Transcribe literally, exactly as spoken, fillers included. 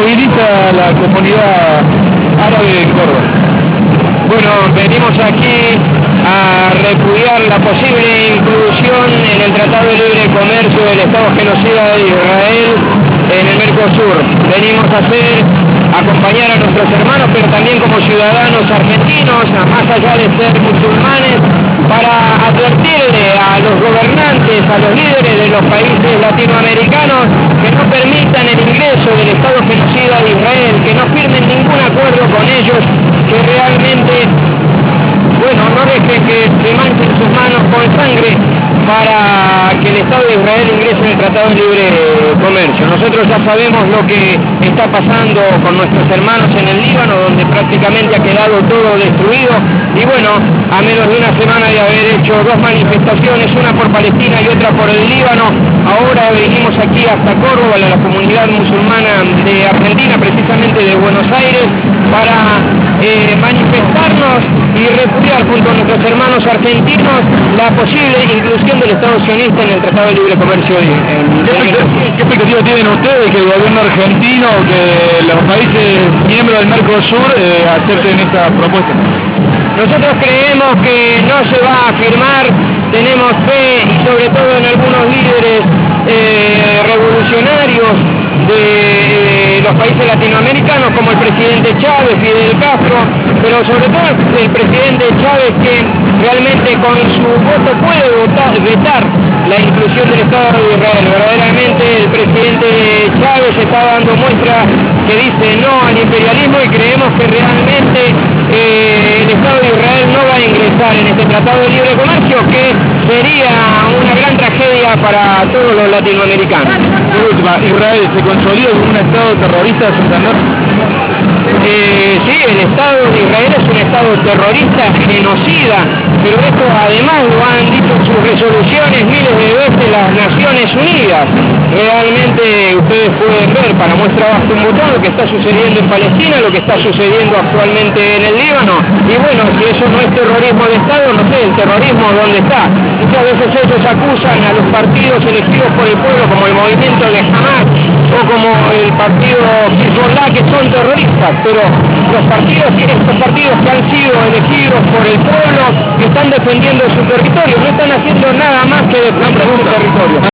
moviliza la comunidad árabe en Córdoba? Bueno, venimos aquí a repudiar la posible inclusión en el Tratado de Libre Comercio del Estado genocida de Israel en el Mercosur. Venimos a hacer, a acompañar a nuestros hermanos, pero también como ciudadanos argentinos, más allá de ser musulmanes, para advertirle a los gobernantes, a los líderes de los países latinoamericanos que no permitan el ingreso del Estado genocida de Israel, que no firmen ningún acuerdo con ellos, que realmente, bueno, no dejen que se manchen sus manos con sangre para que el Estado de Israel ingrese en el Tratado de Libre Comercio. Nosotros ya sabemos lo que está pasando con nuestros hermanos en el Líbano, donde prácticamente ha quedado todo destruido, y bueno, a menos de una semana de haber hecho dos manifestaciones, una por Palestina y otra por el Líbano, ahora venimos aquí hasta Córdoba, a la comunidad musulmana de Argentina, precisamente de Buenos Aires, para eh, manifestarnos y repudiar junto a nuestros hermanos argentinos la posible inclusión del Estado sionista en el Tratado de Libre Comercio. En, en, ¿Qué, expectativa, ¿Qué expectativa tienen ustedes que el gobierno argentino, que los países miembros del Mercosur eh, acepten esta propuesta? Nosotros creemos que no se va a firmar, tenemos fe y sobre todo en algunos líderes eh, revolucionarios de eh, los países latinoamericanos, como el presidente Chávez, Fidel Castro, pero sobre todo el presidente Chávez, que realmente con su voto puede votar, vetar la inclusión del Estado de Israel. Verdaderamente el presidente Chávez está dando muestra que dice no al imperialismo, y creemos que realmente eh, el Estado de Israel no va a ingresar en este Tratado de Libre Comercio, que sería una gran tragedia para todos los latinoamericanos. Por última, Israel se consolida como un Estado terrorista de Santander. Eh, sí, el Estado de Israel es un Estado terrorista, genocida, pero esto además lo han dicho en sus resoluciones miles de veces las Naciones Unidas. Realmente ustedes pueden ver, para muestra basta un botón, lo que está sucediendo en Palestina, lo que está sucediendo actualmente en el Líbano, y bueno, si eso no es terrorismo de Estado, no sé, el terrorismo ¿dónde está? Muchas veces ellos acusan a los partidos elegidos por el pueblo, como el movimiento de Hamas o como el partido Hezbollah, que son terroristas, pero los partidos, estos partidos que han sido elegidos por el pueblo, que están defendiendo su territorio, no están haciendo nada más que defender su territorio.